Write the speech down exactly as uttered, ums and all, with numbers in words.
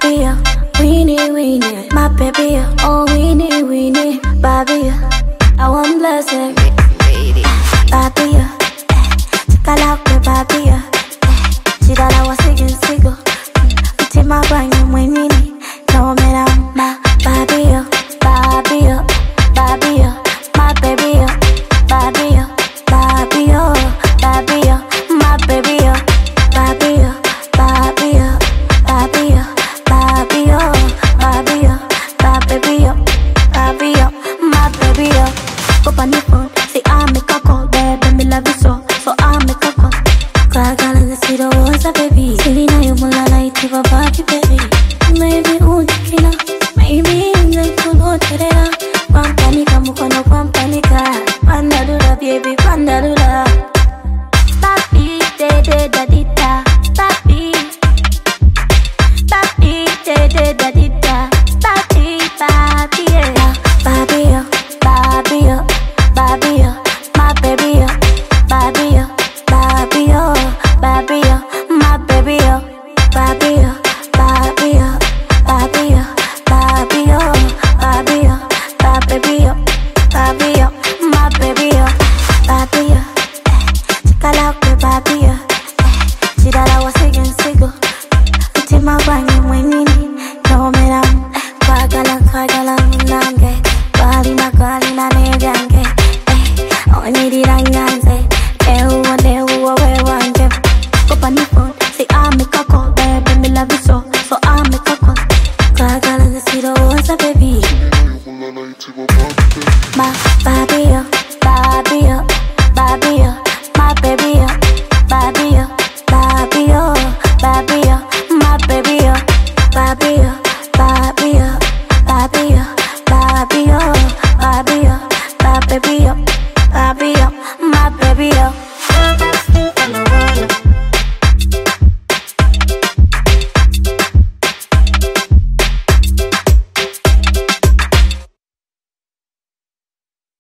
Barbie, oh, weenie, weenie, my baby, oh, weenie, weenie, Barbie, I want blessing, Barbie, take a look at Barbie, she thought I was sick and sick, but in my brain, I'm winning, no man, my Barbie, Barbie, Barbie, my baby, Barbie, Barbie, Barbie, my baby, Barbie, Barbie, Barbie, Barbie, Barbie, Barbie, Barbie, my baby. Go on the phone, say I make a call, baby, me love you so, so I make a call. Cry, girl, and see the words, baby. Silly, now you wanna like to a party, baby. Maybe un chiquina, maybe like to know today. Pampanica, mukono, pampanica, pandalula, baby, pandalula. Papi, de de da di da, papi. Papi, de de da di da, papi, papi, yeah. Papi, oh, papi, oh, papi, oh, my baby, oh, papi, oh, papi, oh, papi, oh, my baby, oh, papi.